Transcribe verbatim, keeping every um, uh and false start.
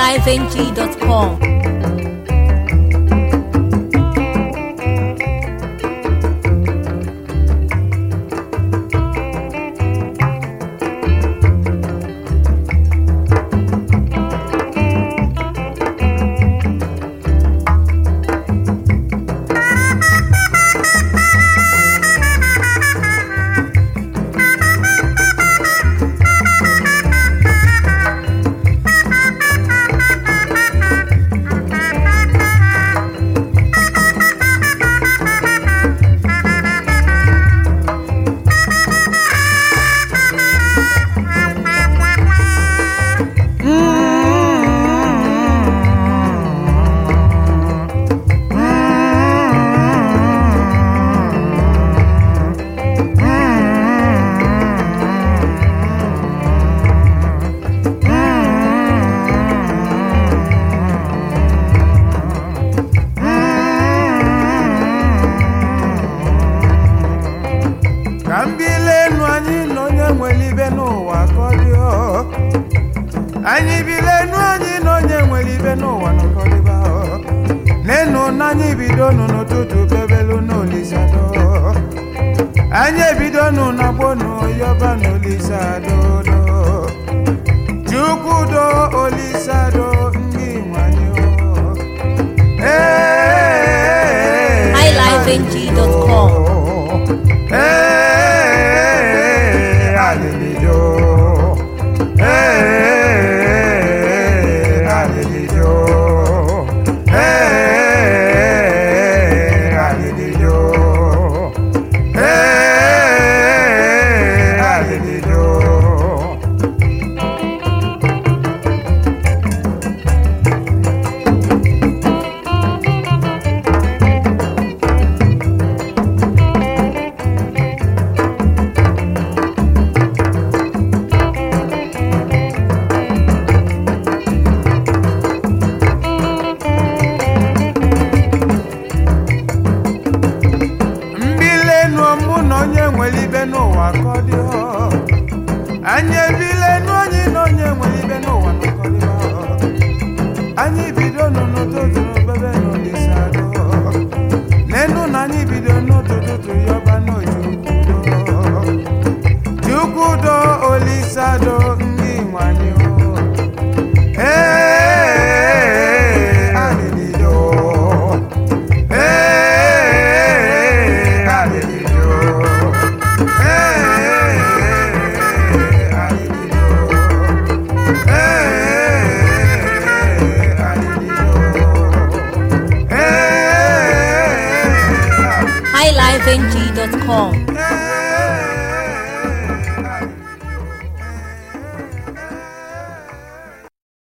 live n g dot com. Anyị bilenu anyị n'onye nwere ibe n'ụwa n'ụkọdịba nenu n'anyị bidonu n'ụtụtụ bebelu n'olisado anyị ebidonu n'agbonu yọba n'olisadodo Chukwudo olisado ndị nwanyị i live n g dot com. Anyị ebilenu anyị n'onye nwere ibe n'ụwa n'ụkọdịba anyị bidonu n'ụtụtụ bebe n'olisado nenu na anyị bido n'ụtụtụ yọba n'Ojukwudo Chukwudo olisado ndị nwanyị i live n g dot com.